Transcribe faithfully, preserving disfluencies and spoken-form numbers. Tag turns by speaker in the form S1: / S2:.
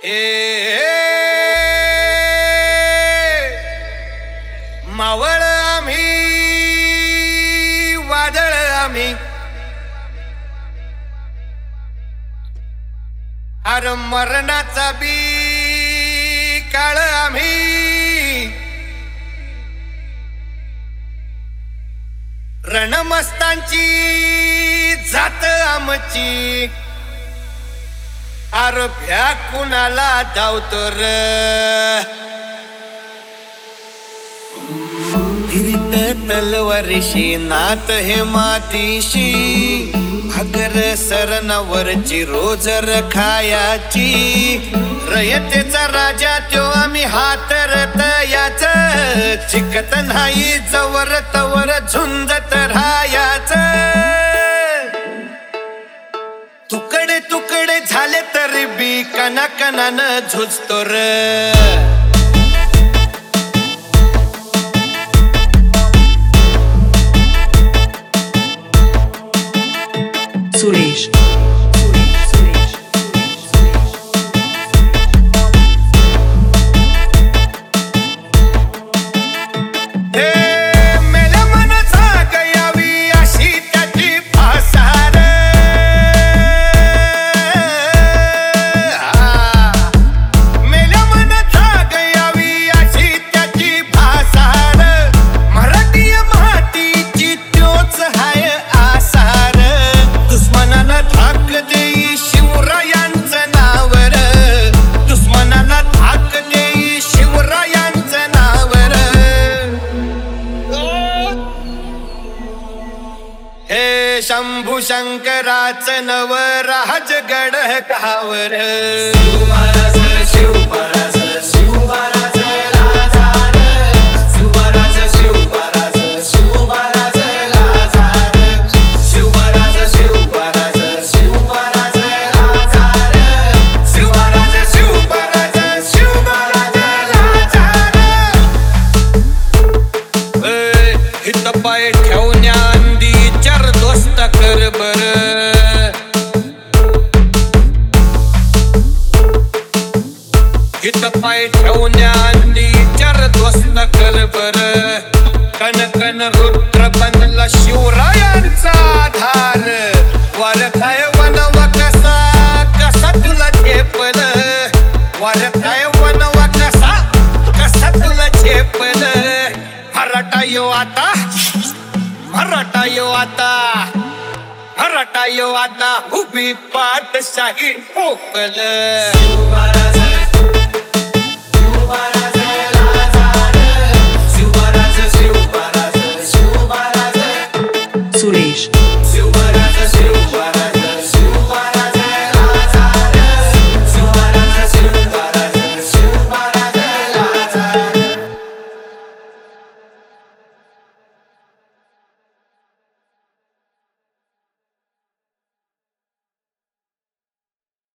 S1: ए मावळ आम्ही वादळ आम्ही अर मरणाचा बी काळ आम्ही रणमस्तांची जात आमची अर भ्या कुणाला धावतो र फिरित तलवारीशी नात हे मातीशी अगर सरणावरची रोज खायाची रयतेचा राजा त्यो आम्ही हातरत याच चिकत नाही जवर तवर झुंजत राहायाच तुकडे तुकडे झाले तरी बी कना कनानं झुजतो र
S2: सुरेश
S1: शंभू शंकराच नव राजगड कावर पाय ठेवण्या अंदी चार दोस्त कर बर हित पाय ठेवण्या अंदी चार दोस्त कर बर कन कन रुद्र बनला शिवरायांचा आधार वारखाय वनवा कसा कसा तुला झेपल वारखाय वनवा कसा कसा तुला झेपल मराठा यो आता मराठा यो आता मराठा यो आता उभी पाठशाही ठोकल